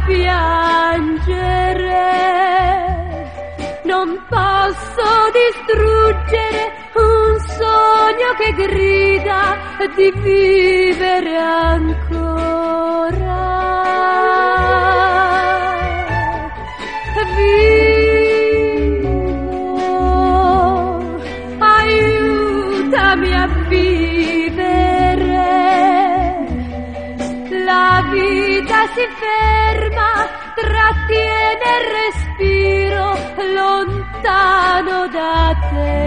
piangere, non posso distruggere un sogno che grida di vivere ancora. Vivo, aiutami a vivere. La vita si ferma, trattiene il respiro lontano da te.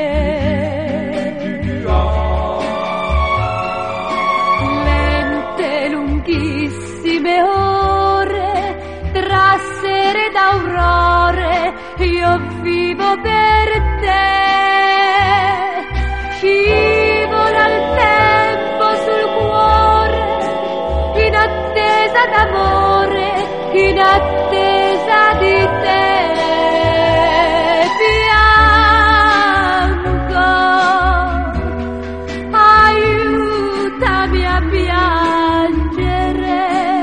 Lente, lunghissime ore, tra sere ed aurore, io vivo per te. Scivola il tempo sul cuore, in attesa d'amore, in attesa di te. Piango, aiutami a piangere,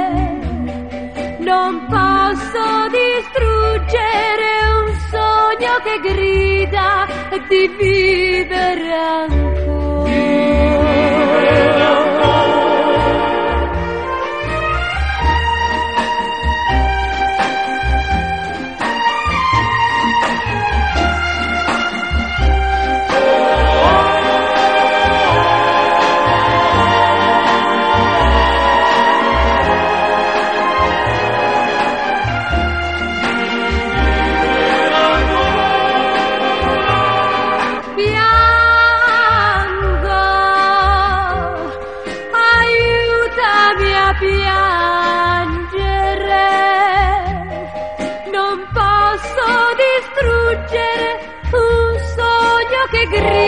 non posso distruggere un sogno che grida di vivere ancora. Piangere, non posso distruggere un sogno che grida